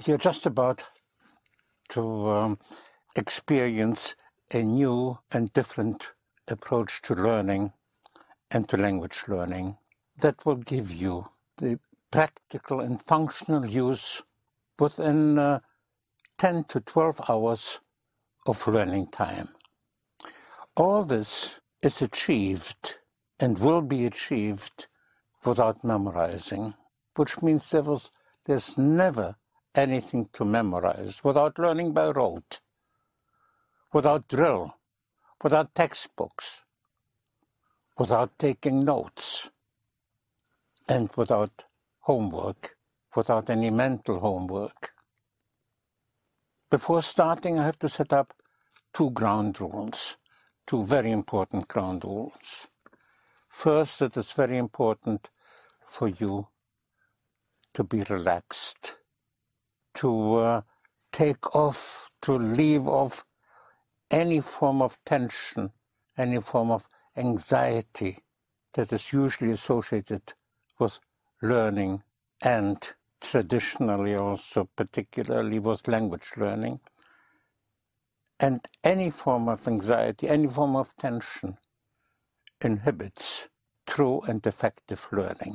You're just about to experience a new and different approach to learning and to language learning that will give you the practical and functional use within 10 to 12 hours of learning time. All this is achieved and will be achieved without memorizing, which means there's never anything to memorize, without learning by rote, without drill, without textbooks, without taking notes, and without homework, without any mental homework. Before starting, I have to set up two ground rules, two very important ground rules. First, it is very important for you to be relaxed, to take off, to leave off any form of tension, any form of anxiety that is usually associated with learning and traditionally also particularly with language learning. And any form of anxiety, any form of tension inhibits true and effective learning.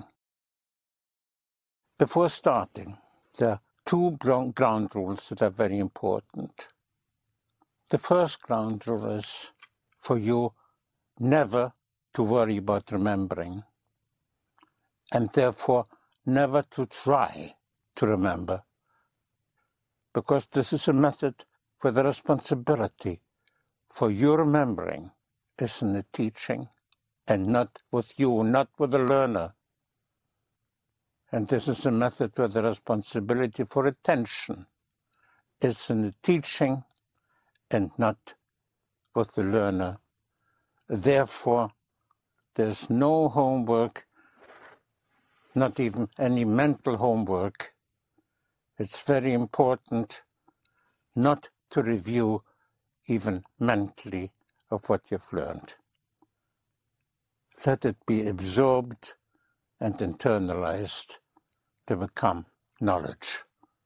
Before starting, there are two ground rules that are very important. The first ground rule is for you never to worry about remembering, and therefore never to try to remember, because this is a method where the responsibility for your remembering is in the teaching and not with you, not with the learner. And this is a method where the responsibility for attention is in the teaching and not with the learner. Therefore, there's no homework, not even any mental homework. It's very important not to review even mentally of what you've learned. Let it be absorbed and internalized to become knowledge.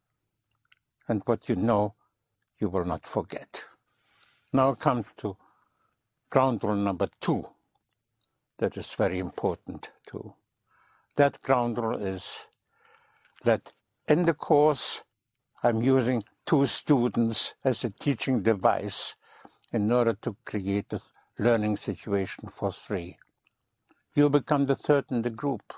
And what you know, you will not forget. Now come to ground rule number 2. That is very important too. That ground rule is that in the course I'm using 2 students as a teaching device in order to create a learning situation for 3. You become the third in the group.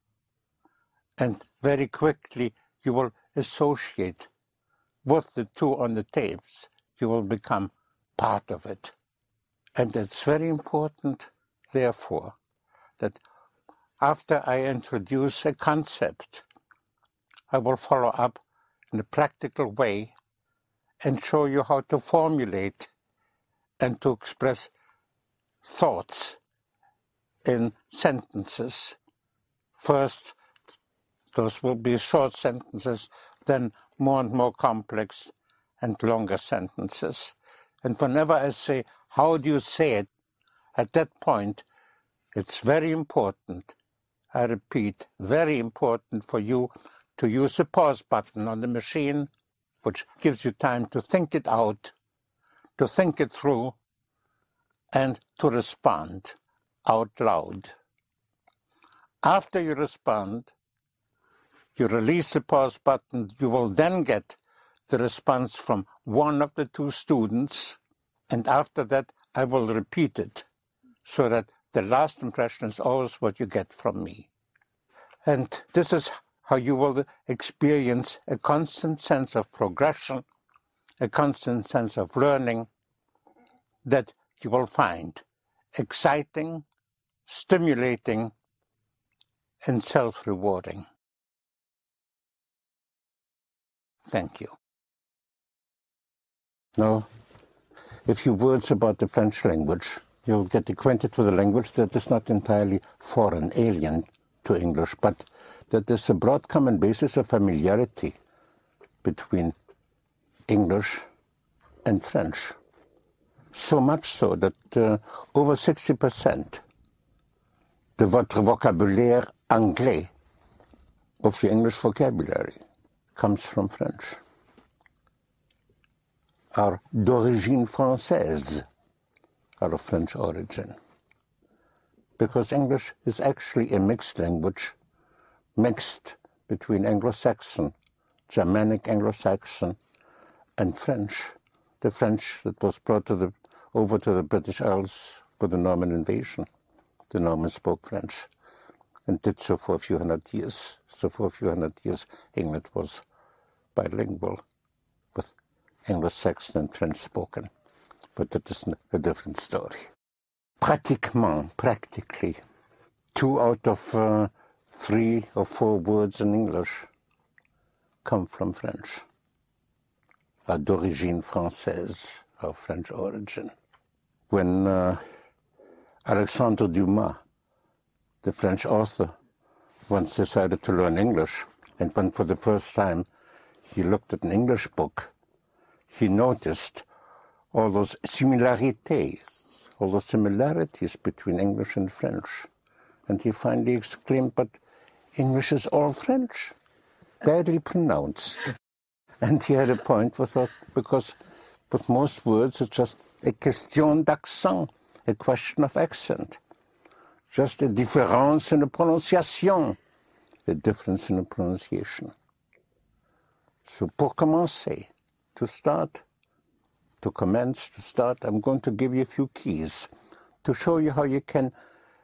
And very quickly you will associate with the 2 on the tapes. You will become part of it. And it's very important, therefore, that after I introduce a concept, I will follow up in a practical way and show you how to formulate and to express thoughts in sentences. First, those will be short sentences, then more and more complex and longer sentences. And whenever I say, how do you say it? At that point, it's very important, I repeat, very important for you to use the pause button on the machine, which gives you time to think it out, to think it through, and to respond out loud. After you respond, you release the pause button, you will then get the response from one of the 2 students, and after that I will repeat it, so that the last impression is always what you get from me. And this is how you will experience a constant sense of progression, a constant sense of learning that you will find exciting, stimulating, and self-rewarding. Thank you. Now, a few words about the French language. You'll get acquainted with a language that is not entirely foreign, alien to English, but that there's a broad common basis of familiarity between English and French. So much so that over 60% de votre vocabulaire anglais, of your English vocabulary, comes from French. are d'origine française, are of French origin. Because English is actually a mixed language, mixed between Anglo-Saxon, Germanic Anglo-Saxon, and French. The French that was brought over to the British Isles for the Norman invasion. The Normans spoke French and did so for a few hundred years. So for a few hundred years, England was bilingual with Anglo-Saxon and French spoken. But that is a different story. Practically, 2 out of 3 or 4 words in English come from French, are d'origine française, of French origin. When Alexandre Dumas, the French author, once decided to learn English, and when for the first time he looked at an English book, he noticed all those similarities, all the similarities between English and French. And he finally exclaimed, but English is all French, badly pronounced. And he had a point with that, because with most words it's just a question d'accent, a question of accent. Just a différence in the prononciation, a difference in the pronunciation. So pour commencer, to start, I'm going to give you a few keys to show you how you can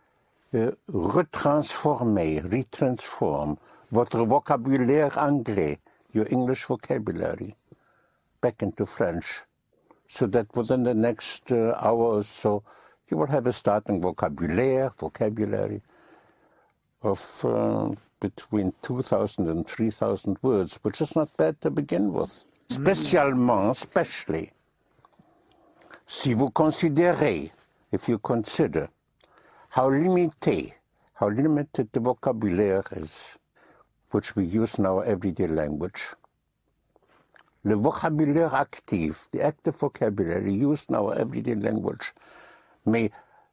retransform votre vocabulaire anglais, your English vocabulary, back into French, so that within the next hour or so, you will have a starting vocabulary of between 2,000 and 3,000 words, which is not bad to begin with. Especially, si vous considérez, if you consider how limited the vocabulaire is, which we use in our everyday language. Le vocabulaire actif, the active vocabulary used in our everyday language, may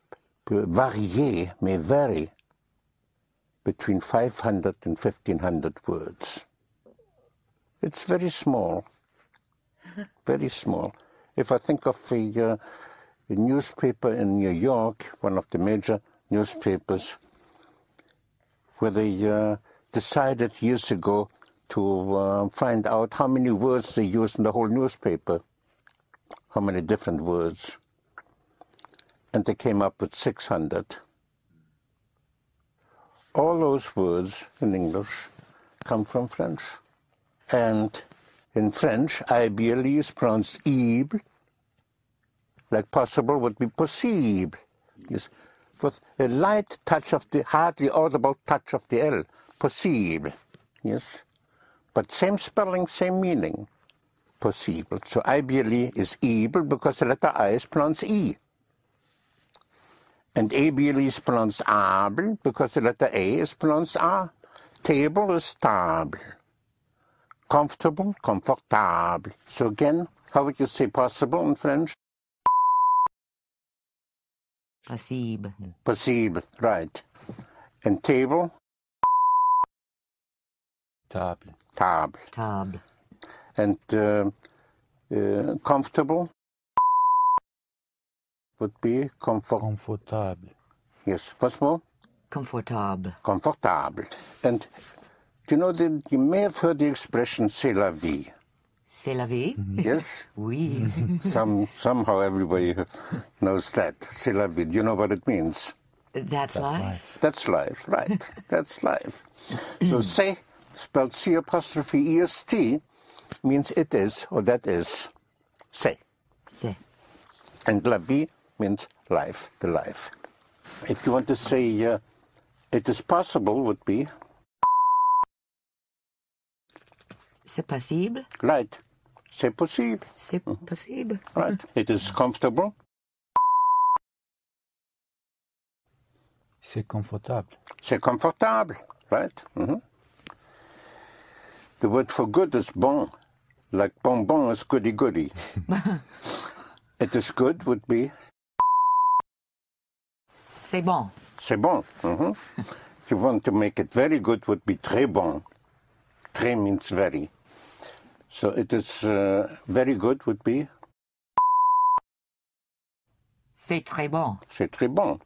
vary between 500 and 1,500 words. It's very small, very small. If I think of a newspaper in New York, one of the major newspapers, where they decided years ago to find out how many words they use in the whole newspaper, how many different words. And they came up with 600. All those words in English come from French. And in French, IBLE is pronounced ible, like possible would be possible. Yes. With a light touch of the, hardly audible touch of the L, possible. Yes. But same spelling, same meaning, possible. So IBLE is able because the letter I is pronounced E. And ABLE is pronounced able because the letter A is pronounced A. Table is stable. Comfortable, comfortable. So again, how would you say possible in French? Possible. Possible, right. And table? Table. Table. Table. And comfortable would be Confortable. Yes, what's more? Confortable. Comfortable. And you know, you may have heard the expression c'est la vie. C'est la vie? Yes? Oui. Somehow everybody knows that. C'est la vie. Do you know what it means? That's life. That's life, right. That's life. So c'est, spelled C'(EST), means it is, or that is. C'est. C'est. And la vie means life, the life. If you want to say it is possible, would be? C'est possible? Right. C'est possible. C'est possible. Right. It is comfortable. C'est confortable. C'est confortable. Right. The word for good is bon. Like bonbon is goody-goody. It is good would be? C'est bon. C'est bon. If you want to make it very good, would be très bon. Très means very. So it is very good would be? C'est très bon. C'est très bon.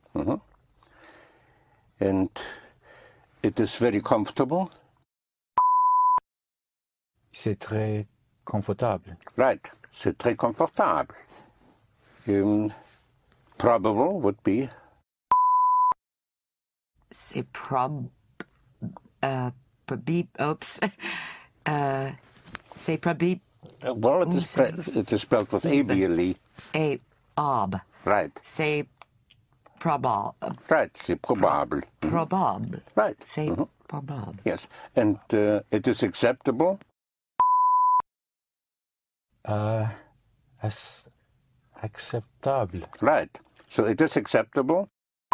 And it is very comfortable. C'est très confortable. Right. C'est très confortable. Probable would be. C'est prob... oops. C'est probable. Well, it is spelled with A-B-L-E. Ob. Right. C'est probable. Right. C'est probable. Probable. Right. C'est probable. Yes. And it is acceptable. Acceptable. Right. So it is acceptable.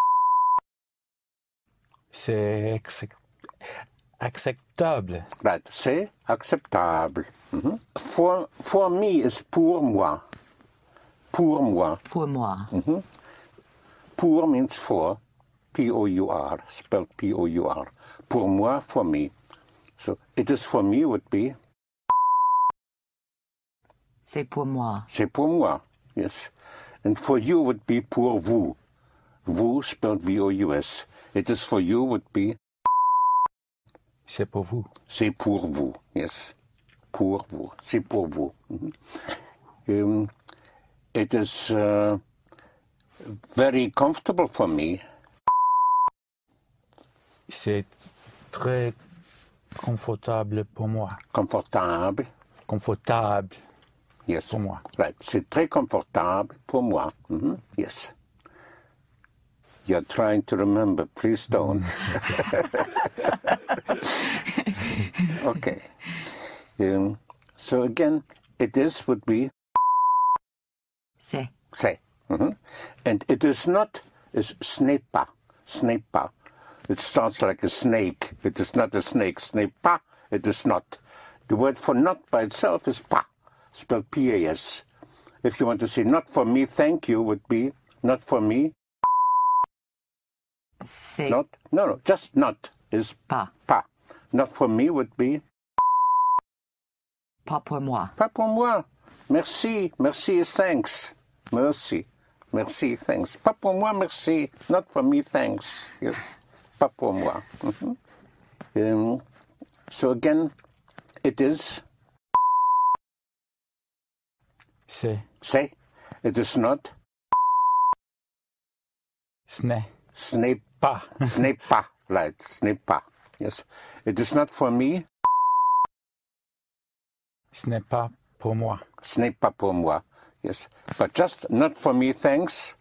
C'est acceptable. Right. C'est acceptable. For me is pour moi. Pour moi. Pour moi. Pour means for. P-O-U-R. Spelled P-O-U-R. Pour moi, for me. So it is for me would be. C'est pour moi. C'est pour moi. Yes. And for you would be pour vous. Vous spelled V-O-U-S. It is for you would be. C'est pour vous. C'est pour vous. Yes. Pour vous. C'est pour vous. It is very comfortable for me. C'est très confortable pour moi. Confortable. Confortable Yes. pour moi. Right. C'est très confortable pour moi. Yes. You're trying to remember. Please don't. Okay. So again, it is would be. C'est. Say. And it is not is snepa. Snepa. It starts like a snake. It is not a snake. Snepa. It is not. The word for not by itself is pa, spelled P-A-S. If you want to say not for me, thank you would be not for me. C'est Not. No. Just not is pas. pa. Not for me would be Pas pour moi. pas pour moi. Merci. Merci is thanks. Merci. Merci, thanks. Pas pour moi, merci. Not for me, thanks. Yes. Pas pour moi. So again, it is. C'est. Say. It is not. Ce n'est Ce n'est pas. ce n'est pas. Right. Ce n'est pas. Yes. It is not for me. Ce n'est pas pour moi. Ce n'est pas pour moi. Yes. But just not for me, thanks.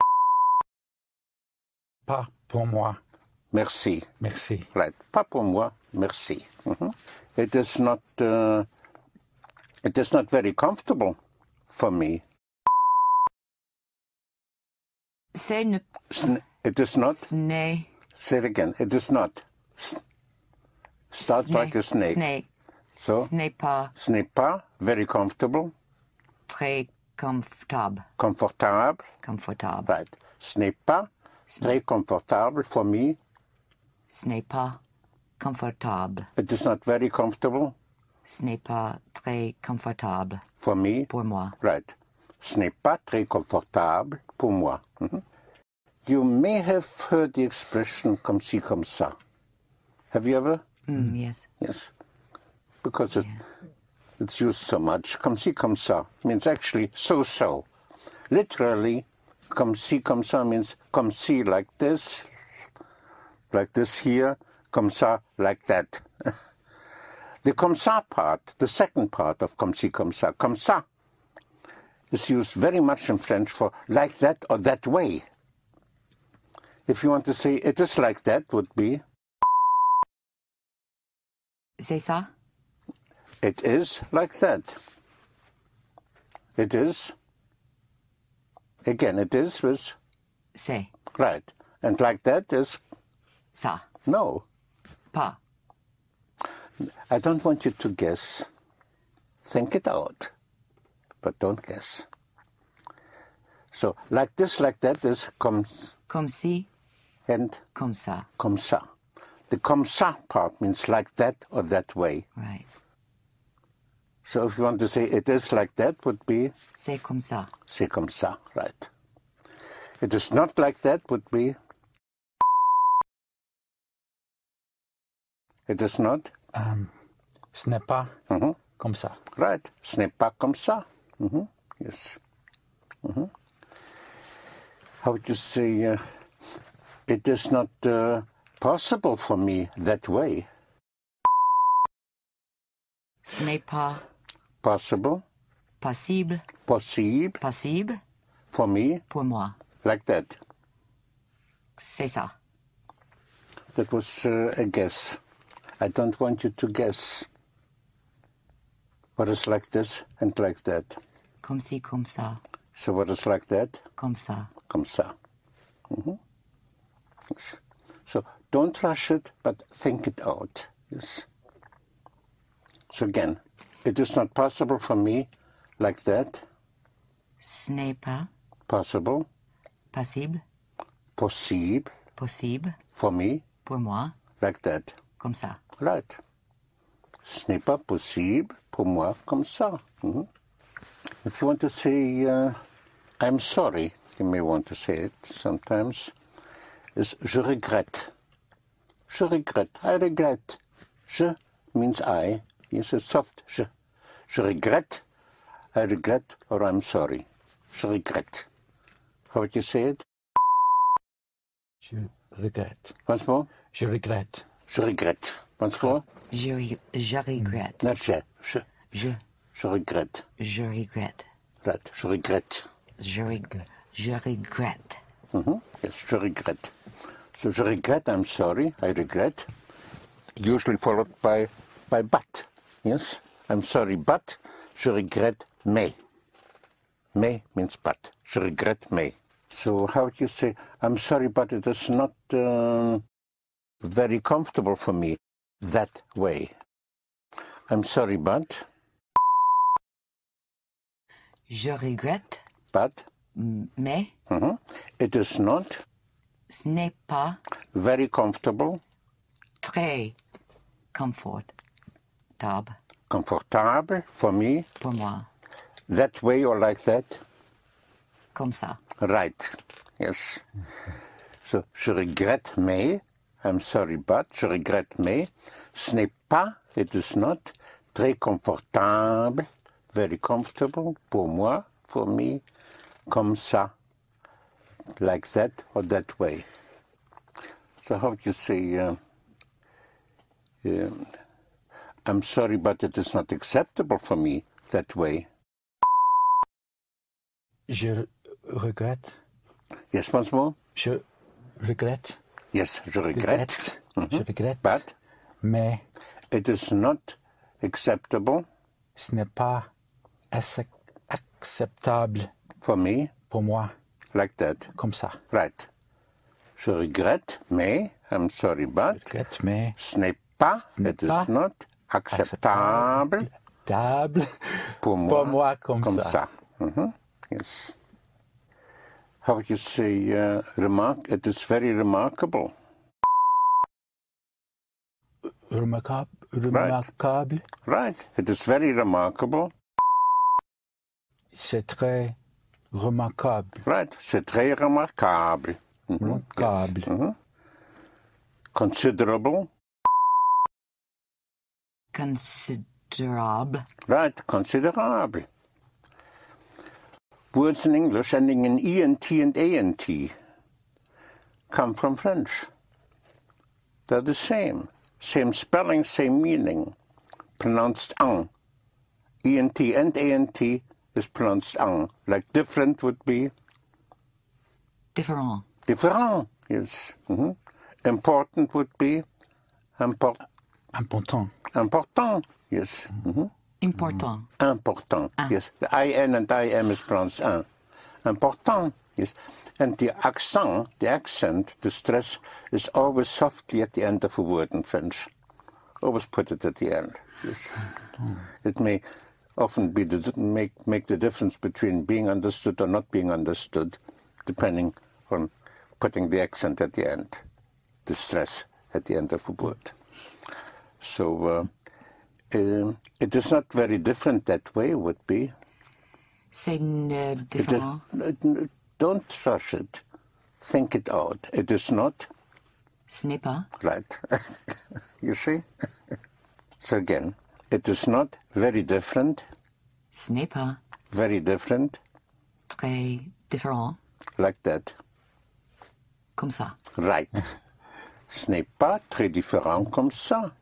Pas pour moi. Merci. Merci. Right. Pas pour moi, merci. It is not very comfortable for me. C'est ne... It is not. Ce n'est... Say it again. It is not. Starts like a snake. Snake. So, Ce n'est pas ce n'est pas very comfortable. très confortable. Confortable. Confortable. Right. Ce n'est pas très confortable for me. Ce n'est pas confortable. It is not very comfortable Ce n'est pas très confortable for me. pour moi. Right. Ce n'est pas très confortable pour moi. You may have heard the expression comme ci, comme ça. Have you ever? Yes. Yes. Because it's used so much. Comme ci, comme ça means actually so. Literally, comme ci, comme ça means comme ci like this here, comme ça like that. The comme ça part, the second part of comme ci, comme ça is used very much in French for like that or that way. If you want to say it is like that, would be C'est ça? it is like that. It is. Again, it is with C'est right. And like that is ça. no. Pas. I don't want you to guess. Think it out. But don't guess. So like this, like that is comme Comme si, and comme ça. comme ça. The comme ça part means like that or that way. Right. So if you want to say it is like that, would be C'est comme ça. c'est comme ça, right? It is not like that would be. It is not. Ce n'est pas Mhm. comme ça. Right. Ce n'est pas comme ça. Yes. How would you say, it is not possible for me that way? Ce n'est pas Possible, possible. possible, Possible for me, pour moi. like that. C'est ça. That was a guess. I don't want you to guess what is like this and like that. Comme ci, comme ça. So what is like that? Comme ça. Comme ça. Yes. So don't rush it, but think it out. Yes. So again, it is not possible for me like that. Ce n'est pas Possible, possible. possible Possible for me pour moi. like that. Comme ça. Right. Ce n'est pas possible pour moi comme ça. If you want to say, I'm sorry, you may want to say it sometimes, is je regrette. Je regrette. I regret. Je means I. Yes, it's soft. Je regrette. I regret or I'm sorry. Je regrette. How would you say it? Je regrette. Once more. Je regrette. Je regrette. Once more. Je regrette. Not je. Je regrette. regrette. Right. Je regrette. Je regrette. Yes, je regrette. So je regrette, I'm sorry, I regret. Usually followed by but. Yes, I'm sorry, but je regrette mais. Mais means but. Je regrette mais. So how would you say, I'm sorry, but it is not very comfortable for me that way. I'm sorry, but. Je regrette. But. Mais It is not ce n'est pas very comfortable. très confortable Comfortable for me pour moi. that way or like that. Comme ça. Right. Yes. So, je regrette, mais, I'm sorry, but, je regrette, mais, ce n'est pas, it is not, très confortable, very comfortable, pour moi, for me, comme ça, like that or that way. So how would you say, I'm sorry, but it is not acceptable for me that way. Je regrette. Yes, once more. Je regrette. Yes, je regrette. Je regrette. But Mais it is not acceptable ce n'est pas acceptable for me pour moi like that. comme ça. Right. Je regrette, mais, I'm sorry, but, Je regrette, mais ce n'est pas, it is not acceptable pour moi comme ça. Yes. How would you say, it is very remarkable. Remarquable. Right. It is very remarkable. C'est très remarquable. Right. C'est très remarquable. Remarquable. Yes. Considerable. Considerable. Right. Considerable. Words in English ending in ENT and ANT come from French. They're the same. Same spelling, same meaning. Pronounced ang. ENT and ANT is pronounced ang. Like different would be? Différent. Différent, yes. Important would be? Important. Important, yes. Important. Important, yes. The IN and IM is pronounced un. Important, yes. And the accent, the stress, is always softly at the end of a word in French. Always put it at the end, yes. It may often be make the difference between being understood or not being understood, depending on putting the accent at the end, the stress at the end of a word. So it is not very different that way, would be. C'est différent. Don't rush it. think it out. It is not. Ce n'est pas. Right. You see? So again, it is not very different, Ce n'est pas. very different, Très différent. like that. Comme ça. Right. Ce n'est pas très différent comme ça.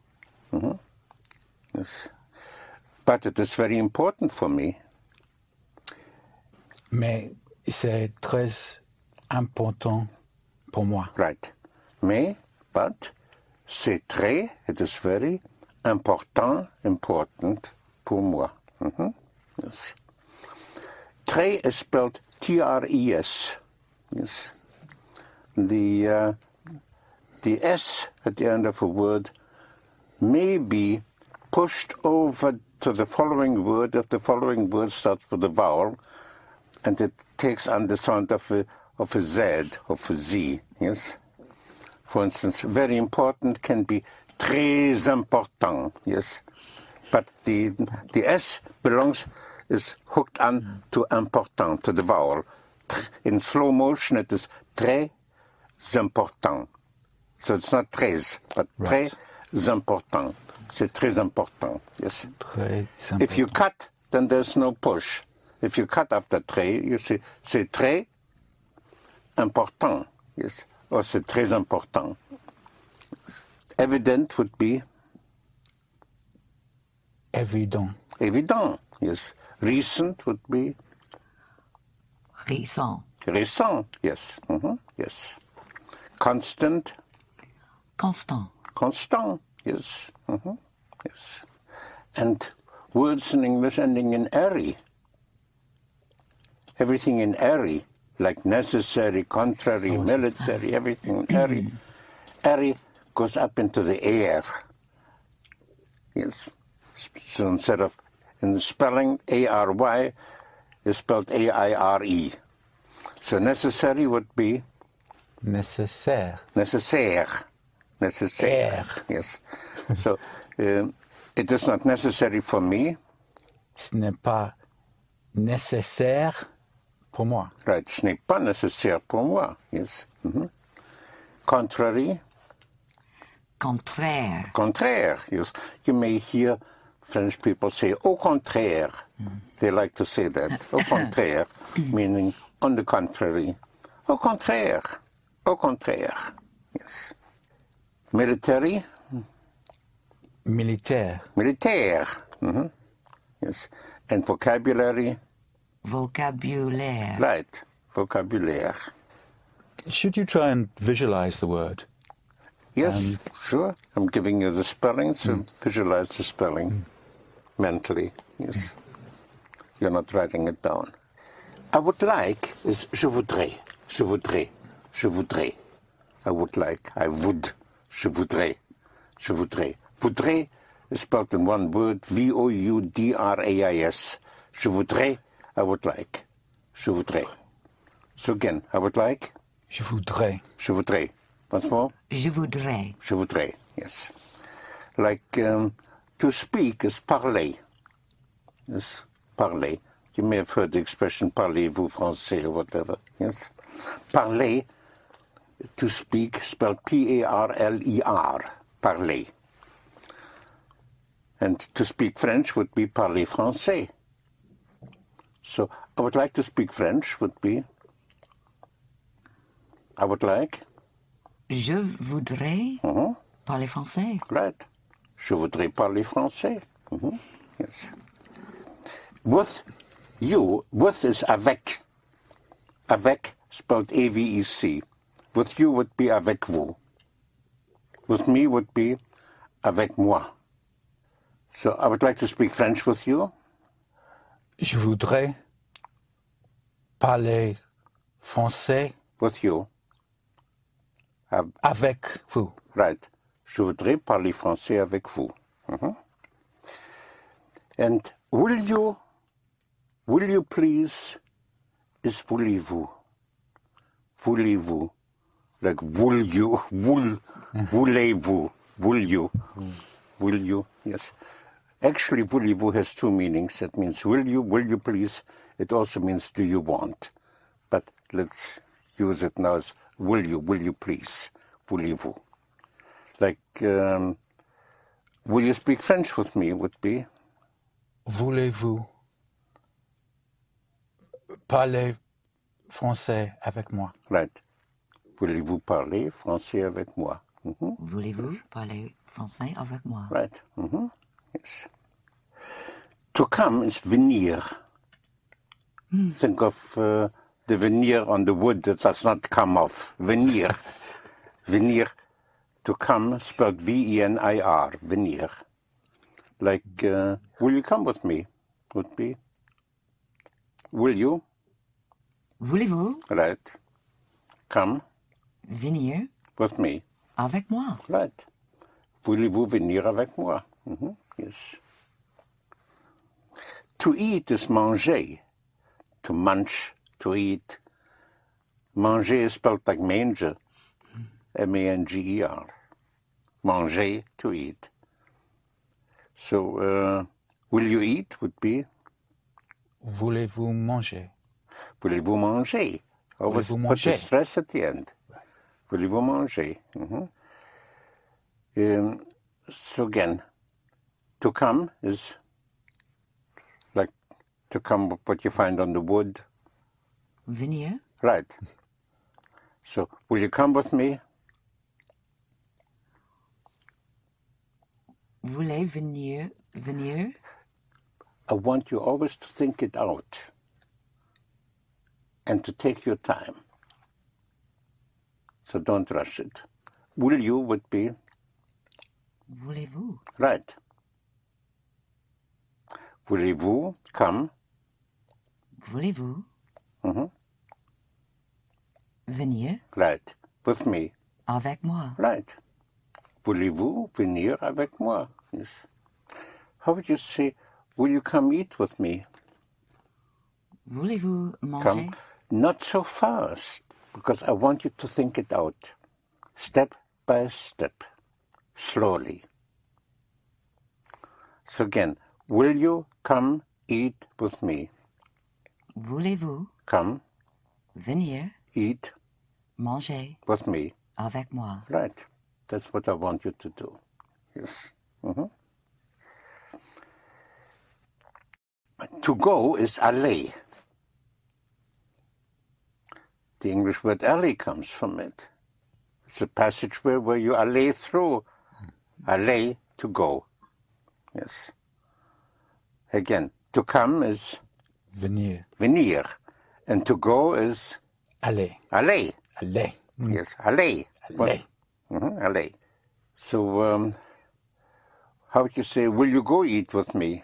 Yes. But it is very important for me. Mais c'est très important pour moi. Right. Mais, but, c'est très, it is very important pour moi. Yes. Très is spelled T-R-E-S. Yes. The S at the end of a word may be pushed over to the following word if the following word starts with a vowel and it takes on the sound of a Z, of a Z. Yes. For instance, very important can be très important. Yes. But the S is hooked on to important, to the vowel. In slow motion, it is très important. So it's not très, but Right. très important. C'est très important. Yes. Très important. If you cut, then there's no push. If you cut after très, you say c'est très important. Yes. Or c'est très important. Evident would be Évident. évident. Yes. Recent would be Récent. récent. Yes. Yes. Constant. Constant. Constant. Yes. Yes. And words in English ending in "ery." Everything in "ery," like necessary, contrary, military, everything in "ery." "Ery" goes up into the air. Yes. So instead of in the spelling A-R-Y is spelled A-I-R-E. So necessary would be Nécessaire. nécessaire. Nécessaire. Air. Yes. So it is not necessary for me. Ce n'est pas nécessaire pour moi. Right. Ce n'est pas nécessaire pour moi. Yes. Contrary. Contraire. Contraire. Yes. You may hear French people say au contraire. They like to say that. Au contraire, meaning on the contrary. Au contraire. Au contraire. Yes. Military. Militaire. Militaire. Yes. And vocabulary. Vocabulaire. Right. Vocabulaire. Should you try and visualize the word? Yes, sure. I'm giving you the spelling, so visualize the spelling mentally. Yes. You're not writing it down. I would like is je voudrais. Je voudrais. Je voudrais. I would like. I would. Je voudrais. Je voudrais. Voudrais is spelled in one word, V-O-U-D-R-A-I-S. Je voudrais. I would like. Je voudrais. So again, I would like. Je voudrais. Je voudrais. Once more. Je voudrais. Je voudrais, yes. Like to speak is parler. Yes, parler. You may have heard the expression parlez-vous français or whatever. Yes. Parler, to speak, spelled P-A-R-L-E-R. Parler. And to speak French would be parler français. So I would like to speak French would be, I would like. Je voudrais parler français. Right. Je voudrais parler français. Yes. With you, with is avec. Avec, spelled A-V-E-C. With you would be avec vous. With me would be avec moi. So I would like to speak French with you. Je voudrais parler français With you. avec vous. Right. Je voudrais parler français avec vous. And will you please is voulez-vous. Voulez-vous. Like will you, voulez-vous, will you. Will you, yes. Actually, voulez-vous has two meanings. That means will you please. It also means do you want. But let's use it now as will you please, voulez-vous. Like, will you speak French with me would be? Voulez-vous parler français avec moi? Right. Voulez-vous parler français avec moi? Voulez-vous parler français avec moi? Right. Yes. To come is venir. Think of the veneer on the wood that does not come off. Venir. Venir. To come, spelled V-E-N-I-R. Venir. Like, will you come with me? Would be. Will you? Voulez-vous Right. Come venir with me. avec moi? Right. Voulez-vous venir avec moi? Yes. To eat is manger. To munch, to eat. Manger is spelled like manger. M-A-N-G-E-R. Manger, to eat. So, will you eat would be? Voulez-vous manger? Voulez-vous manger? Always Voulez-vous put the manger? stress at the end. Voulez-vous manger? So again, to come is like to come what you find on the wood. Venir? Right. So, will you come with me? Voulez venir? Venir? I want you always to think it out and to take your time. So don't rush it. Will you would be? Voulez-vous? Right. Voulez-vous come? Voulez-vous venir Right. With me. avec moi? Right. Voulez-vous venir avec moi? Yes. How would you say, will you come eat with me? Voulez-vous manger? Come. Not so fast, because I want you to think it out. Step by step. Slowly. So again, will you come eat with me? Voulez-vous Come venir eat manger with me. avec moi? Right. That's what I want you to do. Yes. To go is aller. The English word aller comes from it. It's a passageway where you aller through. Aller, to go. Yes. Again, to come is Venir. venir, and to go is Aller. aller. Aller. Yes, aller. Aller. Aller. So, how would you say, will you go eat with me?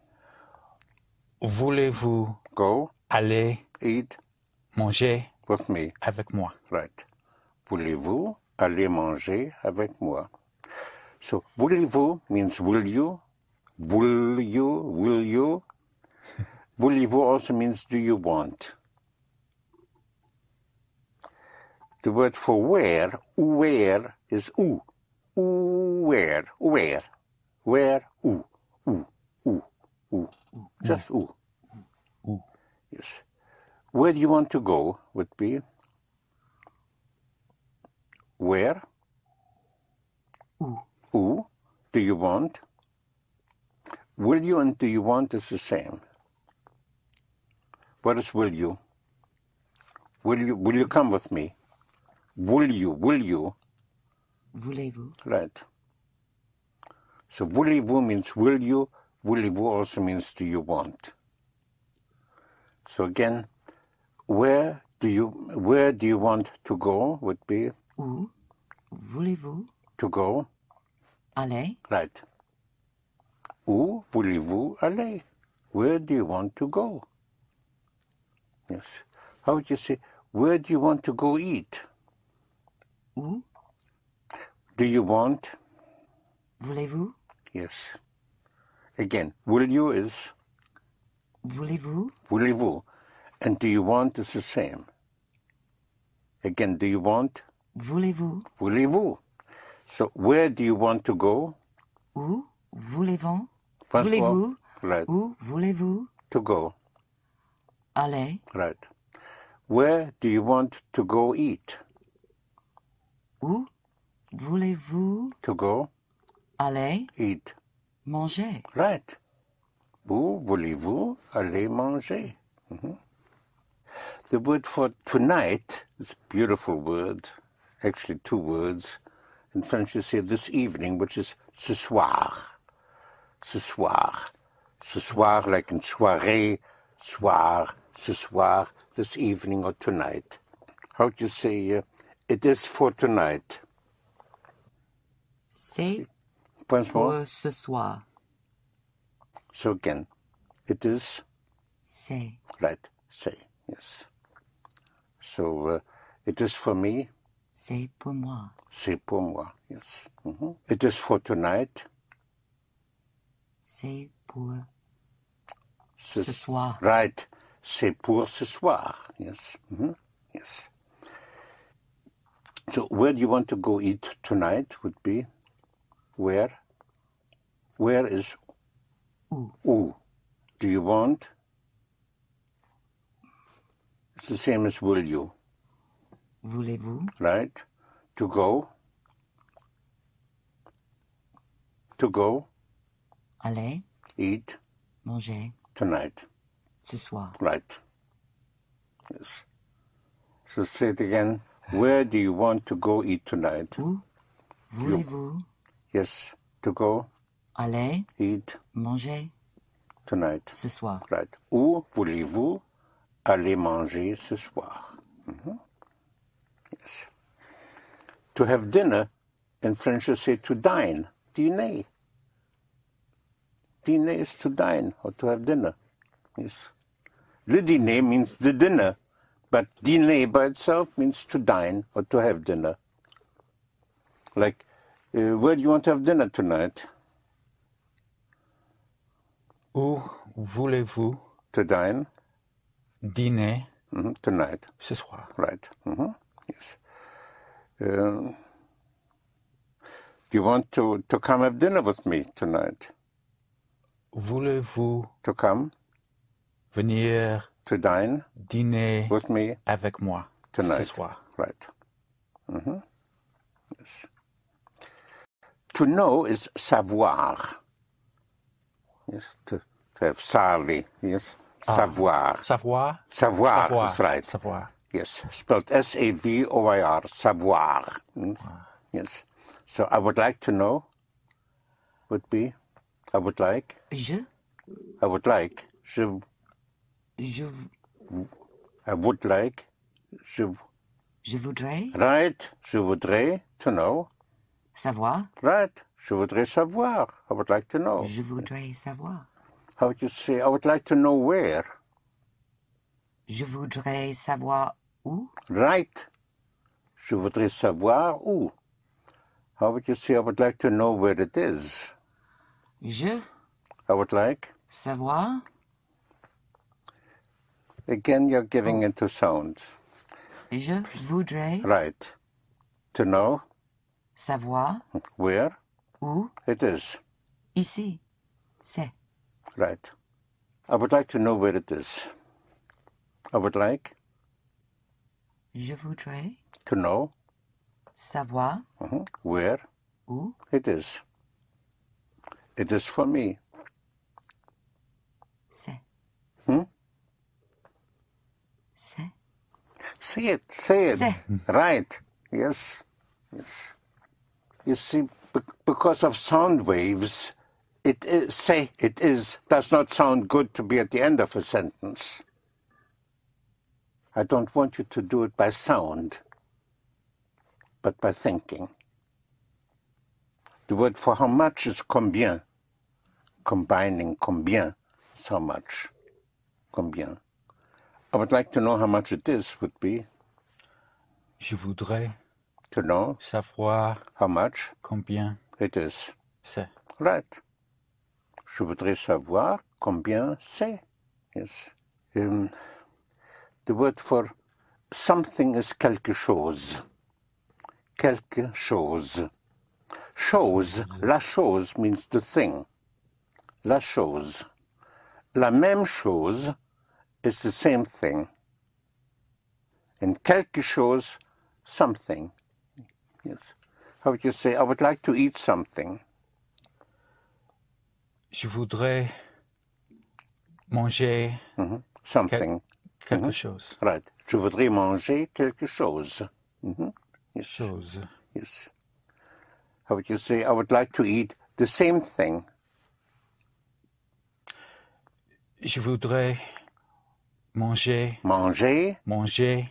Voulez-vous Go aller eat manger with me. avec moi? Right. Voulez-vous aller manger avec moi? So, voulez-vous means will you? Will you? Will you? Voulez-vous also means do you want? The word for where is où. Where. Where, où. Où. Just où. Yes. Where do you want to go would be where? Où do you want? Will you and do you want is the same. What is will you? Will you come with me? Will you? Voulez-vous? Right. So voulez-vous means will you, voulez-vous also means do you want. So again, where do you want to go would be Où voulez-vous to go. aller? Right. Où voulez-vous aller? Where do you want to go? Yes. How would you say, where do you want to go eat? Où Do you want? voulez-vous? Yes. Again, will you is Voulez-vous? voulez-vous. And do you want is the same. Again, do you want? Voulez-vous? Voulez-vous. So where do you want to go? Où voulez-vous? First of all, Voulez-vous? right. Où voulez-vous To go. aller? Right. Where do you want to go eat? Où voulez-vous To go. aller Eat. manger? Right. Où voulez-vous aller manger? The word for tonight is a beautiful word. Actually, two words. In French, you say this evening, which is ce soir. Ce soir. Ce soir, like in soirée, soir, ce soir, this evening or tonight. How do you say it is for tonight? C'est Once more. pour ce soir. So again, it is, C'est right, say, yes. So it is for me, c'est pour moi. c'est pour moi, yes. It is for tonight. C'est pour Ce soir. Right, c'est pour ce soir, yes. Yes. So where do you want to go eat tonight would be where? Where is où? Do you want? It's the same as will you, Voulez-vous right? To go. To go, aller eat manger tonight, ce soir? right? Yes. So say it again. Where do you want to go eat tonight? Où voulez-vous Yes, to go aller eat manger tonight, ce soir? right? Où voulez-vous aller manger ce soir? Yes. To have dinner, in French you say to dine, dîner. Dîner is to dine or to have dinner. Yes. Le dîner means the dinner, but dîner by itself means to dine or to have dinner. Like, where do you want to have dinner tonight? Où voulez-vous To dine? dîner Tonight. ce soir? Right. Yes. Do you want to come have dinner with me tonight? Voulez-vous To come venir to dine dîner with me avec moi tonight? ce soir? Right. Yes. To know is savoir. Yes. To have savi. Yes. Savoir. Savoir? Savoir. Savoir. That's right. Savoir. Yes, spelled S-A-V-O-I-R, savoir. Yes. So I would like to know would be, I would like, Je I would like, je, je I would like, je, voudrais right, je voudrais to know, savoir. right, je voudrais savoir, I would like to know. Je voudrais savoir. How would you say, I would like to know where? Je voudrais savoir où. Right, je voudrais savoir où. How would you say, I would like to know where it is? Je I would like. savoir. Again, you're giving into sounds. Je voudrais Right. To know savoir where où. it is. Ici. C'est. Right. I would like to know where it is. I would like Je voudrais to know savoir where où. it is. It is for me. C'est. C'est. Say it. Say it. C'est. Right. Yes. Yes. You see, because of sound waves, it is, say it is does not sound good to be at the end of a sentence. I don't want you to do it by sound, but by thinking. The word for how much is combien. Combining combien is how much. Combien. I would like to know how much it is would be Je voudrais to know savoir how much combien it is. c'est. Right. Je voudrais savoir combien c'est. Yes. The word for something is quelque chose. Quelque chose. Chose, la chose means the thing. La chose. La même chose is the same thing. And quelque chose, something. Yes. How would you say, I would like to eat something? Je voudrais manger Something. quelque chose. Right. Je voudrais manger quelque chose. Yes. Chose. Yes. How would you say, I would like to eat the same thing? Je voudrais manger Manger.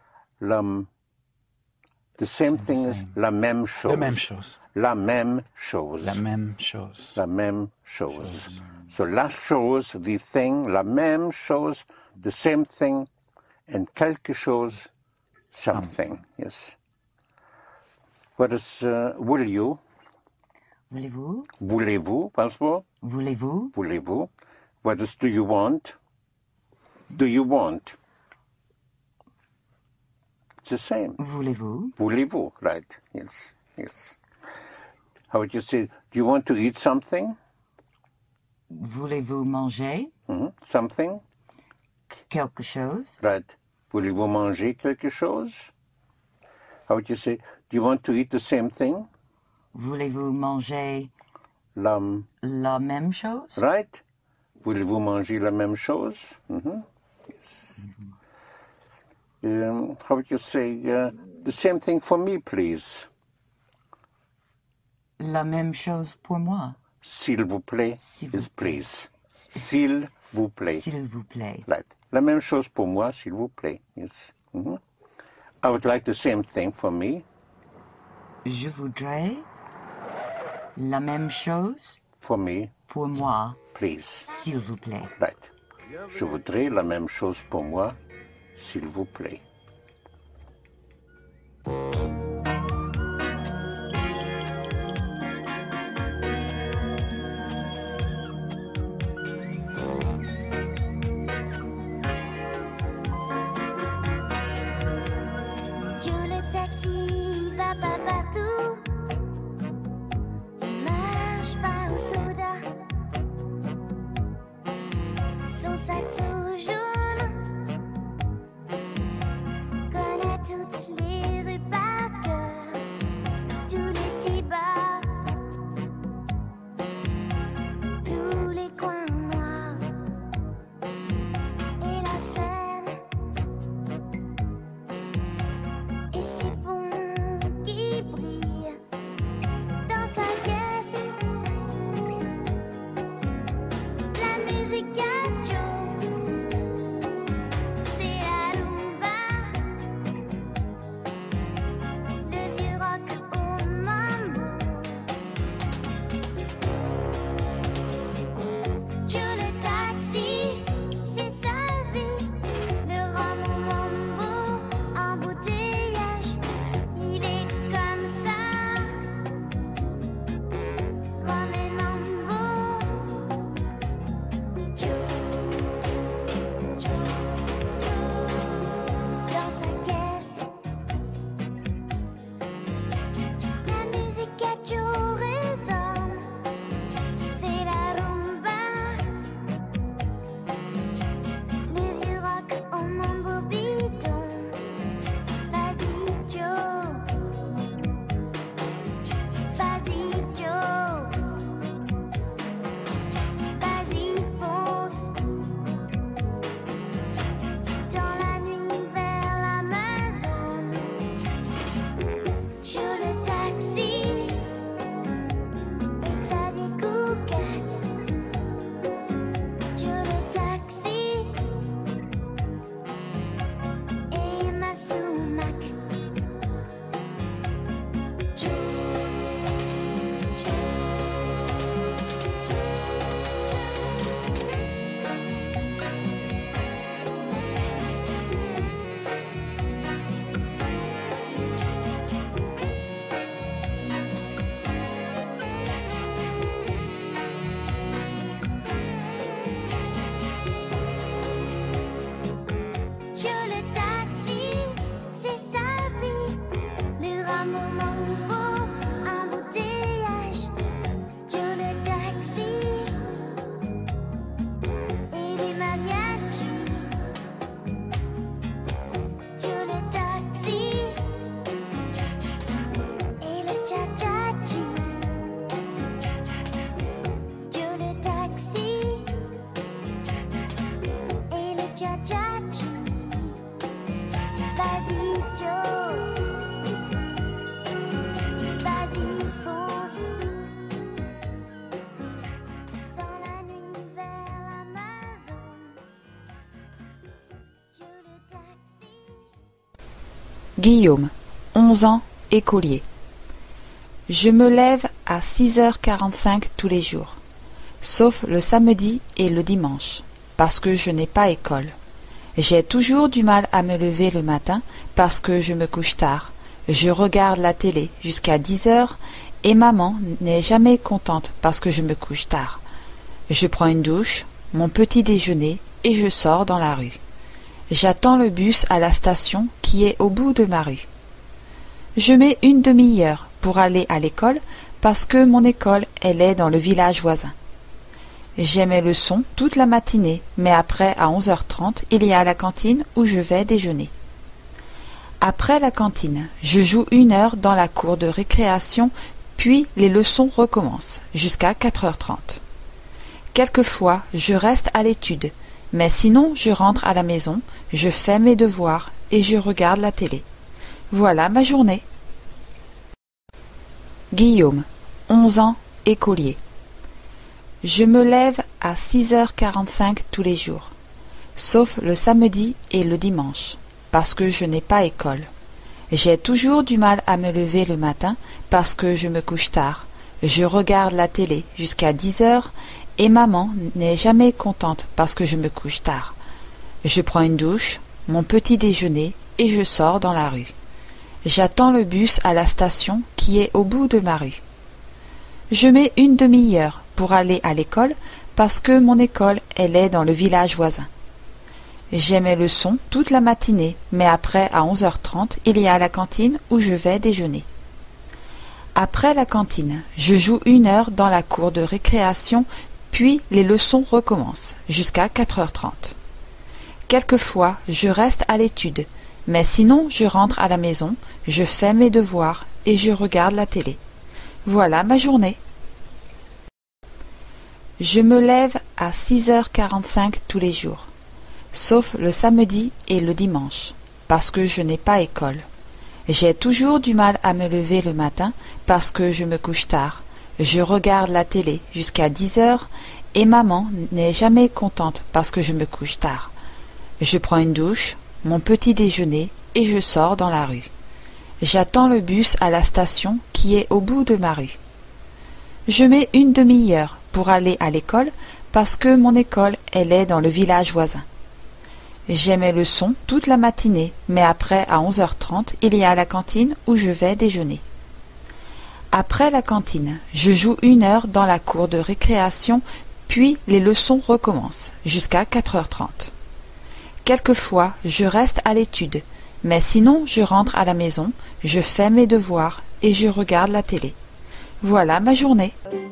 The same thing is la même chose. la même chose. La même chose. La même chose. La même chose. So la chose, the thing, la même chose, the same thing, and quelque chose, something. Yes. What is will you? Voulez-vous? Voulez-vous, password? Voulez-vous? Voulez-vous? What is do you want? Do you want? It's the same. Voulez-vous? Voulez-vous, right? Yes, yes. How would you say, do you want to eat something? Voulez-vous manger Something? quelque chose? Right. Voulez-vous manger quelque chose? How would you say, do you want to eat the same thing? Voulez-vous manger La, la même chose? right? Voulez-vous manger la même chose? Yes. How would you say, the same thing for me, please? La même chose pour moi. S'il vous plaît S'il vous is plaît. please. S'il vous plaît. S'il vous plaît. Right. La même chose pour moi, s'il vous plaît. Yes. I would like the same thing for me. Je voudrais la même chose For me, pour moi, please. s'il vous plaît. Right. Je voudrais la même chose pour moi, s'il vous plaît. Joe le taxi va pas partout. Il marche pas au soda. Son sac jaune. Chachi. Vas-y Joe, vas-y fonce. Dans la nuit vers l'Amazon, Joe le taxi. Guillaume, 11 ans, écolier. Je me lève à 6h45 tous les jours, sauf le samedi et le dimanche, parce que je n'ai pas école. J'ai toujours du mal à me lever le matin parce que je me couche tard. Je regarde la télé jusqu'à 10h et maman n'est jamais contente parce que je me couche tard. Je prends une douche, mon petit déjeuner et je sors dans la rue. J'attends le bus à la station qui est au bout de ma rue. Je mets une demi-heure pour aller à l'école parce que mon école, elle est dans le village voisin. J'ai mes leçons toute la matinée, mais après, à 11h30, il y a la cantine où je vais déjeuner. Après la cantine, je joue 1 heure dans la cour de récréation, puis les leçons recommencent, jusqu'à 4h30. Quelquefois, je reste à l'étude, mais sinon je rentre à la maison, je fais mes devoirs et je regarde la télé. Voilà ma journée. Guillaume, 11 ans, écolier. Je me lève à 6h45 tous les jours, sauf le samedi et le dimanche, parce que je n'ai pas école. J'ai toujours du mal à me lever le matin parce que je me couche tard. Je regarde la télé jusqu'à 10h et maman n'est jamais contente parce que je me couche tard. Je prends une douche, mon petit déjeuner et je sors dans la rue. J'attends le bus à la station qui est au bout de ma rue. Je mets une demi-heure pour aller à l'école parce que mon école, elle est dans le village voisin. J'ai mes leçons toute la matinée, mais après, à 11h30, il y a la cantine où je vais déjeuner. Après la cantine, je joue 1 heure dans la cour de récréation, puis les leçons recommencent, jusqu'à 4h30. Quelquefois, je reste à l'étude, mais sinon je rentre à la maison, je fais mes devoirs et je regarde la télé. Voilà ma journée. Je me lève à 6h45 tous les jours, sauf le samedi et le dimanche, parce que je n'ai pas école. J'ai toujours du mal à me lever le matin parce que je me couche tard. Je regarde la télé jusqu'à 10h et maman n'est jamais contente parce que je me couche tard. Je prends une douche, mon petit déjeuner et je sors dans la rue. J'attends le bus à la station qui est au bout de ma rue. Je mets une demi-heure pour aller à l'école parce que mon école, elle est dans le village voisin. J'ai mes leçons toute la matinée, mais après, à 11h30, il y a la cantine où je vais déjeuner. Après la cantine, je joue 1 heure dans la cour de récréation, puis les leçons recommencent, jusqu'à 4h30. Quelquefois, je reste à l'étude, mais sinon je rentre à la maison, je fais mes devoirs et je regarde la télé. Voilà ma journée.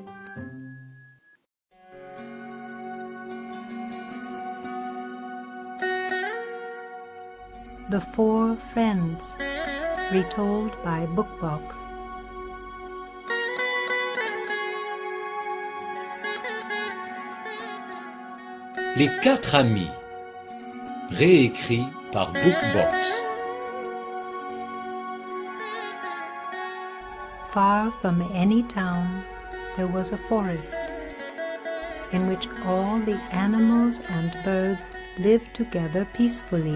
The Four Friends, retold by Bookbox. Les 4 amis, réécrit par Bookbox. Far from any town, there was a forest in which all the animals and birds lived together peacefully.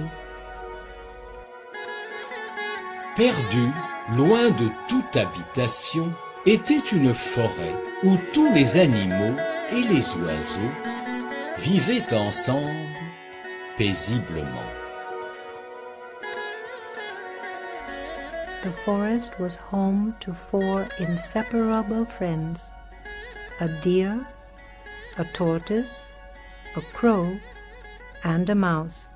Perdu, loin de toute habitation, était une forêt où tous les animaux et les oiseaux vivaient ensemble paisiblement. The forest was home to 4 inseparable friends, a deer, a tortoise, a crow, and a mouse.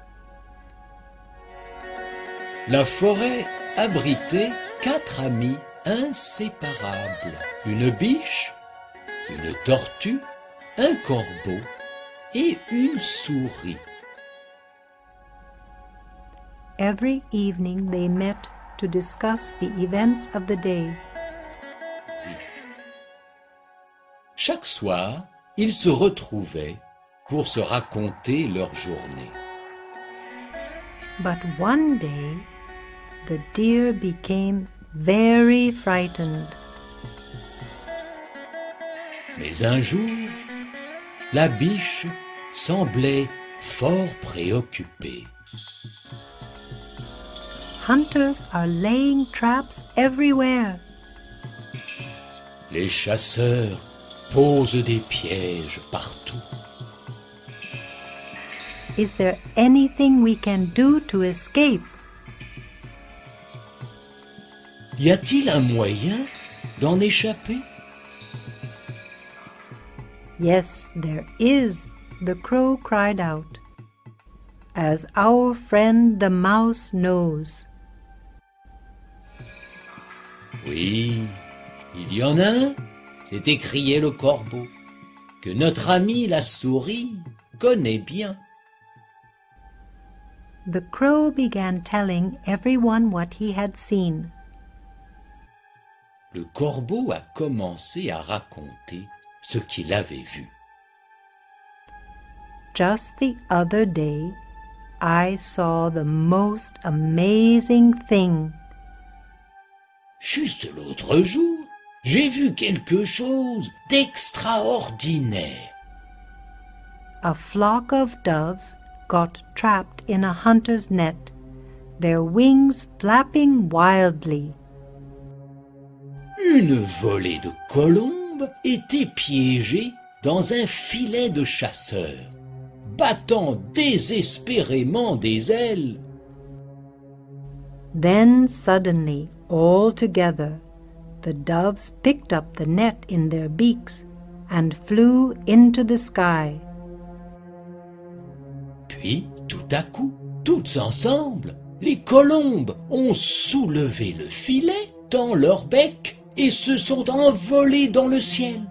La forêt abritait 4 amis inséparables, une biche, une tortue, un corbeau et une souris. Every evening they met to discuss the events of the day. Chaque soir, ils se retrouvaient pour se raconter leur journée. But one day, the deer became very frightened. Mais un jour, la biche semblait fort préoccupée. Hunters are laying traps everywhere. Les chasseurs posent des pièges partout. Is there anything we can do to escape? Y a-t-il un moyen d'en échapper? Yes, there is, the crow cried out. As our friend the mouse knows. Oui, il y en a un, s'est écrié le corbeau, que notre ami la souris connaît bien. The crow began telling everyone what he had seen. Le corbeau a commencé à raconter ce qu'il avait vu. Just the other day, I saw the most amazing thing. Juste l'autre jour, j'ai vu quelque chose d'extraordinaire. A flock of doves got trapped in a hunter's net, their wings flapping wildly. Une volée de colombes était piégée dans un filet de chasseurs, battant désespérément des ailes. Then suddenly, all together, the doves picked up the net in their beaks and flew into the sky. Puis, tout à coup, toutes ensemble, les colombes ont soulevé le filet dans leur bec et se sont envolées dans le ciel.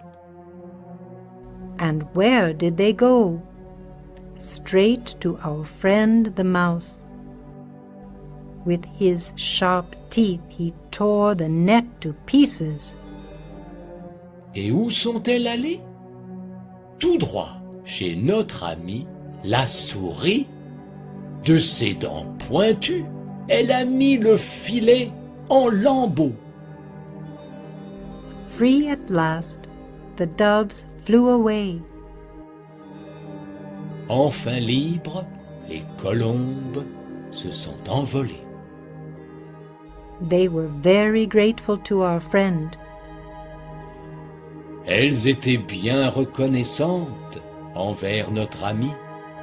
And where did they go? Straight to our friend the mouse. With his sharp teeth he tore the net to pieces. Et où sont-elles allées? Tout droit chez notre amie la souris. De ses dents pointues, elle a mis le filet en lambeaux. Free at last, the doves flew away. Enfin libres, les colombes se sont envolées. They were very grateful to our friend. Elles étaient bien reconnaissantes envers notre ami.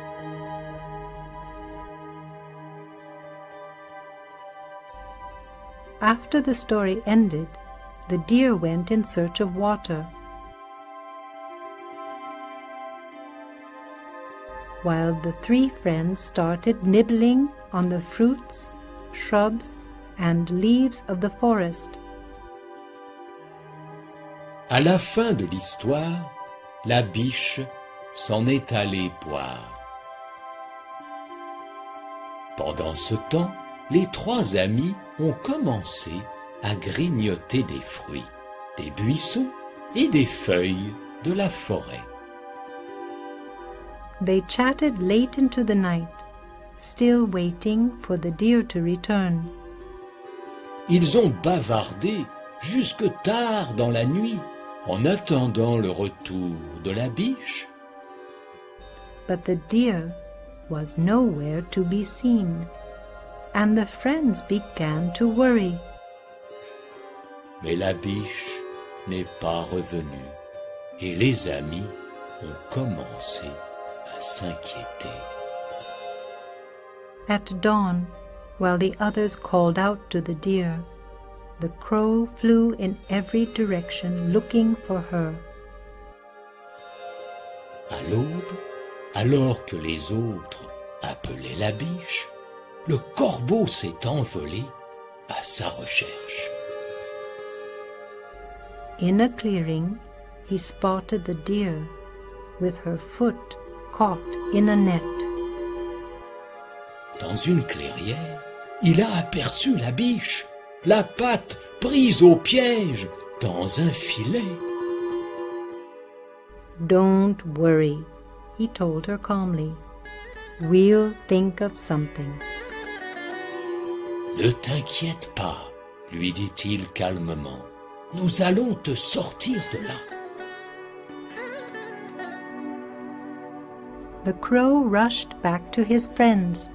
After the story ended, the deer went in search of water. While the three friends started nibbling on the fruits, shrubs, and leaves of the forest. À la fin de l'histoire, la biche s'en est allée boire. Pendant ce temps, les trois amis ont commencé à grignoter des fruits, des buissons et des feuilles de la forêt. They chatted late into the night, still waiting for the deer to return. Ils ont bavardé jusque tard dans la nuit en attendant le retour de la biche. But the deer was nowhere to be seen, and the friends began to worry. Mais la biche n'est pas revenue et les amis ont commencé à s'inquiéter. At dawn, while the others called out to the deer, the crow flew in every direction looking for her. À l'aube, alors que les autres appelaient la biche, le corbeau s'est envolé à sa recherche. In a clearing, he spotted the deer with her foot caught in a net. Dans une clairière, il a aperçu la biche, la patte prise au piège dans un filet. Don't worry, he told her calmly. We'll think of something. Ne t'inquiète pas, lui dit-il calmement. Nous allons te sortir de là. The crow rushed back to his friends.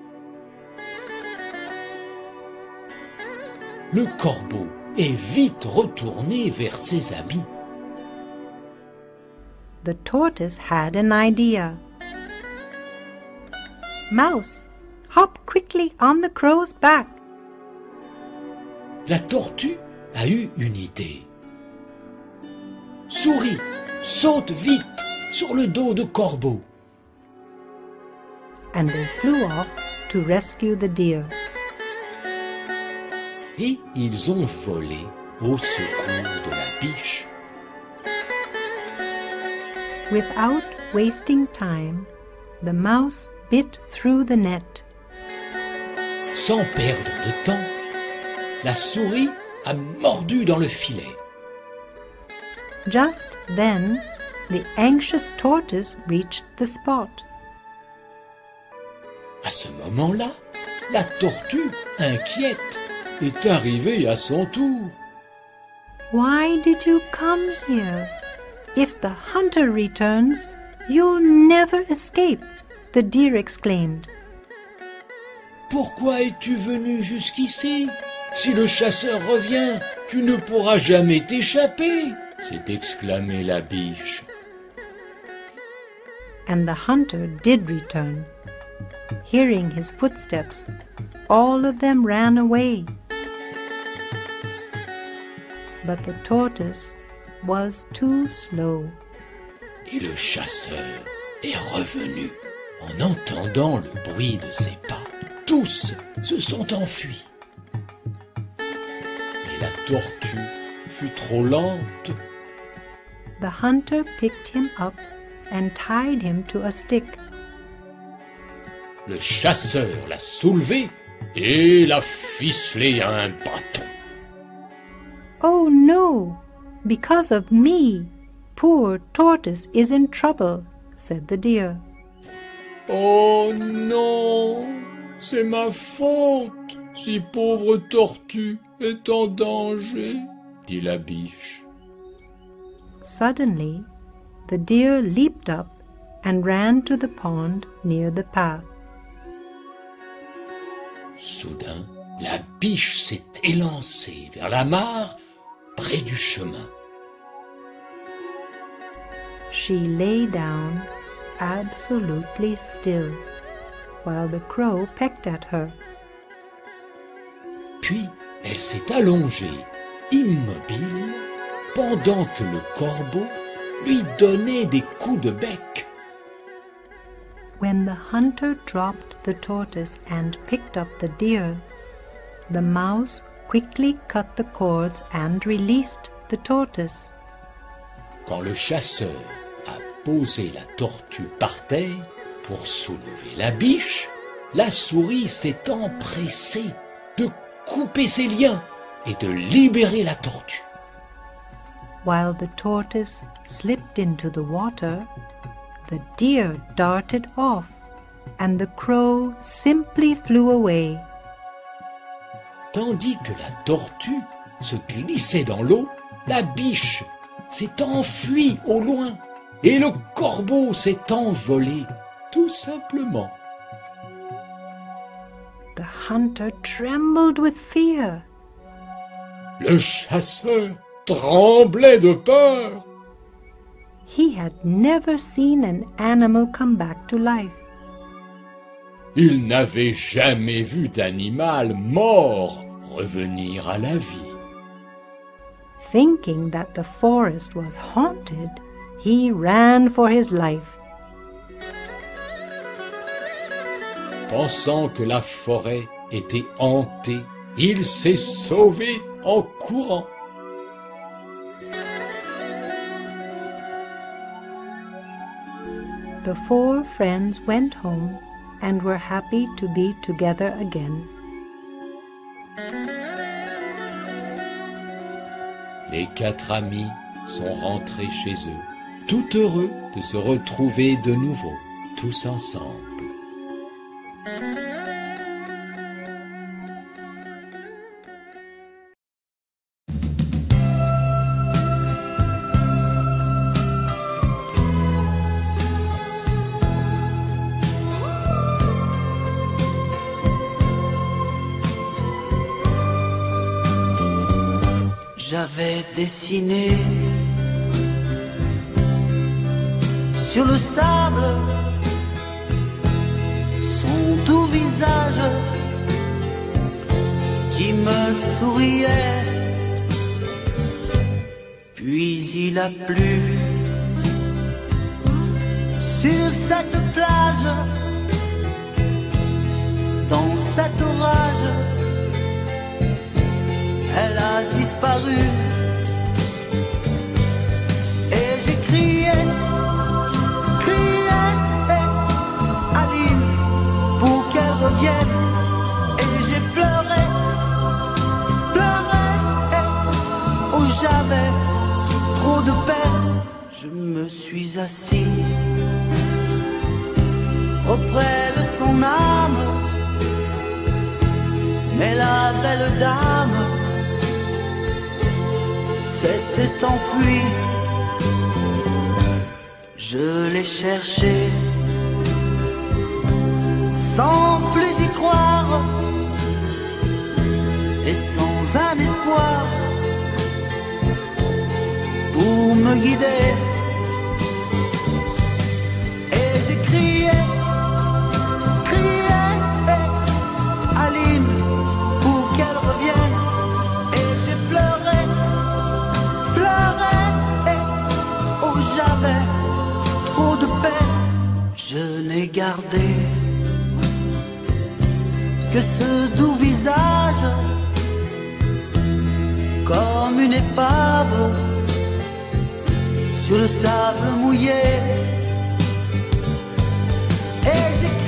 Le corbeau est vite retourné vers ses amis. The tortoise had an idea. Mouse, hop quickly on the crow's back. La tortue a eu une idée. Souris, saute vite sur le dos de Corbeau. And they flew off to rescue the deer. Et ils ont volé au secours de la biche. Without wasting time, the mouse bit through the net. Sans perdre de temps, la souris a mordu dans le filet. Just then, the anxious tortoise reached the spot. À ce moment-là, la tortue, inquiète, est arrivée à son tour. Why did you come here? If the hunter returns, you'll never escape, the deer exclaimed. Pourquoi es-tu venu jusqu'ici? Si le chasseur revient, tu ne pourras jamais t'échapper, s'est exclamée la biche. And the hunter did return. Hearing his footsteps, all of them ran away. But the tortoise was too slow. Et le chasseur est revenu en entendant le bruit de ses pas. Tous se sont enfuis. Mais la tortue fut trop lente. The hunter picked him up and tied him to a stick. Le chasseur l'a soulevé et l'a ficelé à un bâton. Oh no! Because of me, poor tortoise is in trouble, said the deer. Oh non, c'est ma faute si pauvre tortue est en danger, dit la biche. Suddenly, the deer leaped up and ran to the pond near the path. Soudain, la biche s'est élancée vers la mare près du chemin. She lay down absolutely still, while the crow pecked at her. Puis, elle s'est allongée, immobile, pendant que le corbeau lui donnait des coups de bec. When the hunter dropped the tortoise and picked up the deer, the mouse quickly cut the cords and released the tortoise. Quand le chasseur a posé la tortue par terre pour soulever la biche, la souris s'est empressée de couper ses liens et de libérer la tortue. While the tortoise slipped into the water, the deer darted off, and the crow simply flew away. Tandis que la tortue se glissait dans l'eau, la biche s'est enfuie au loin et le corbeau s'est envolé, tout simplement. The hunter trembled with fear. Le chasseur tremblait de peur. He had never seen an animal come back to life. Il n'avait jamais vu d'animal mort revenir à la vie. Thinking that the forest was haunted, he ran for his life. Pensant que la forêt était hantée, il s'est sauvé en courant. The four friends went home and were happy to be together again. Les quatre amis sont rentrés chez eux, tout heureux de se retrouver de nouveau, tous ensemble. j'avais dessiné sur le sable son doux visage qui me souriait. Puis il a plu sur cette plage, dans cet orage, elle a disparu. Et j'ai crié, crié, Aline, pour qu'elle revienne. Et j'ai pleuré, pleuré, oh j'avais trop de peine. Je me suis assis auprès de son âme, mais la belle dame s'était enfuie. Je l'ai cherchée sans plus y croire et sans un espoir pour me guider. Et j'ai crié, crié, Aline, pour qu'elle revienne. Et j'ai pleuré, pleuré, oh j'avais trop de peine. Je n'ai gardé que ce doux visage, comme une épave sur le sable mouillé. Et j'ai